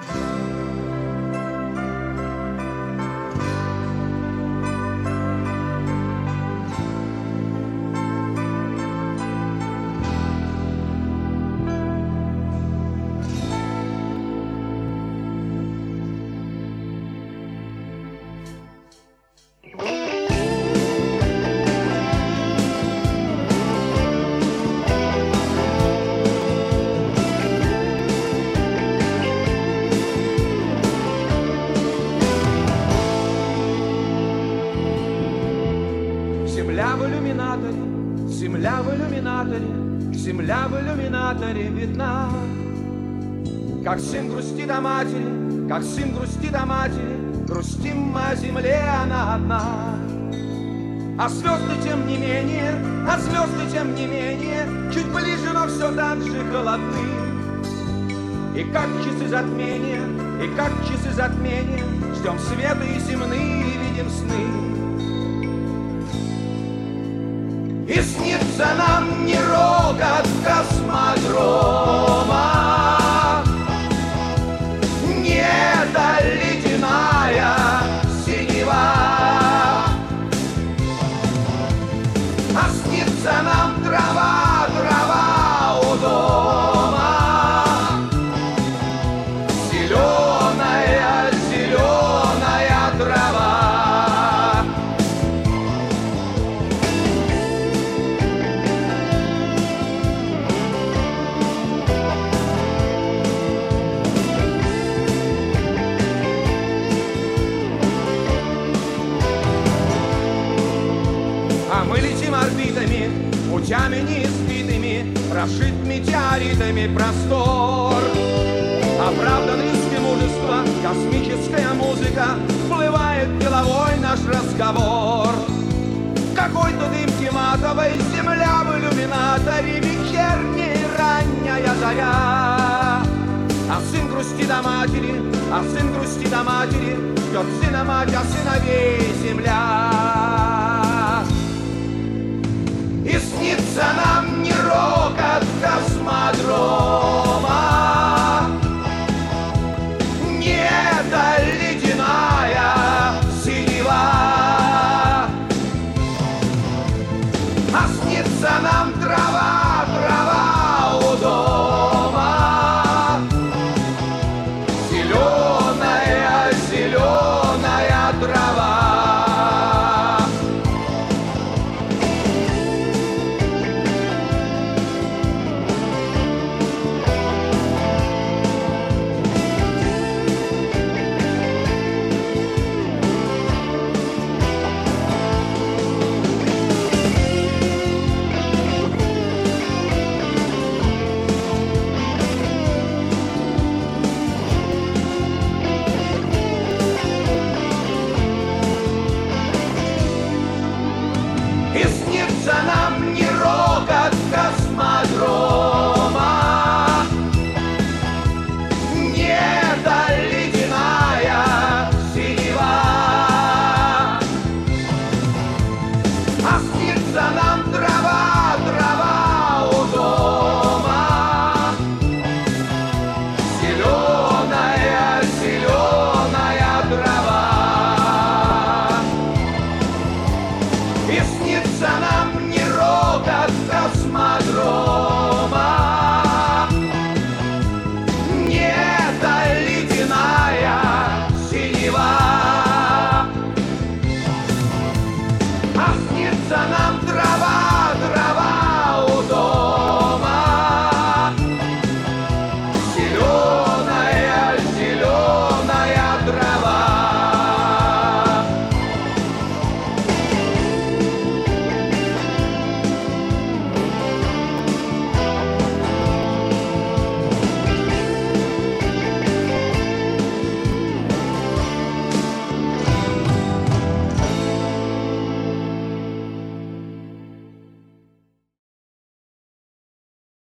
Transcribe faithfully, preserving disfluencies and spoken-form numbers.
Земля в иллюминаторе, земля в иллюминаторе, земля в иллюминаторе видна. Как сын грустит о матери, как сын грустит о матери, грустим мы о земле, она одна. А звезды тем не менее, а звезды тем не менее, чуть ближе, но все так же холодны. И как часы затмения, и как часы затмения, ждем света и земные, и видим сны. И снится нам не рокот космодрома, не эта ледяная синева, а снится нам трава, трава у дома, зеленая, зеленая трава. А мы летим орбитами, путями неиспитыми, прошит метеоритами простор. Оправдан риски мужества, космическая музыка, всплывает деловой наш разговор. Какой-то дымки матовой, земля в иллюминаторе, вечерняя и ранняя заря. А сын грустит о матери, а сын грустит о матери, ждет сына мать, а сыновей земля. И снится нам